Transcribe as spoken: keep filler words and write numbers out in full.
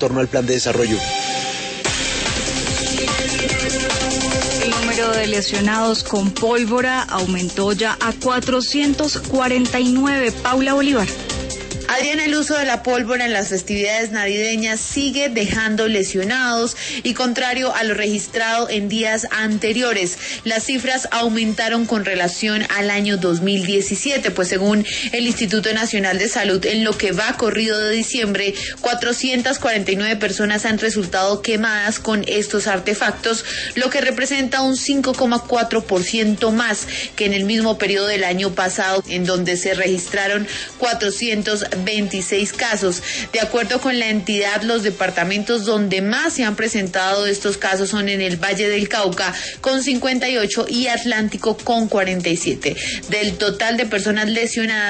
torno al plan de desarrollo. El número de lesionados con pólvora aumentó ya a cuatrocientos cuarenta y nueve. Paula Bolívar. Adriana, el uso de la pólvora en las festividades navideñas sigue dejando lesionados y contrario a lo registrado en días anteriores. Las cifras aumentaron con relación al año dos mil diecisiete, pues según el Instituto Nacional de Salud, en lo que va corrido de diciembre, cuatrocientas cuarenta y nueve personas han resultado quemadas con estos artefactos, lo que representa un cinco coma cuatro por ciento más que en el mismo periodo del año pasado, en donde se registraron cuatrocientos veintiséis casos. De acuerdo con la entidad, los departamentos donde más se han presentado estos casos son en el Valle del Cauca con cincuenta y ocho y Atlántico con cuarenta y siete. Del total de personas lesionadas,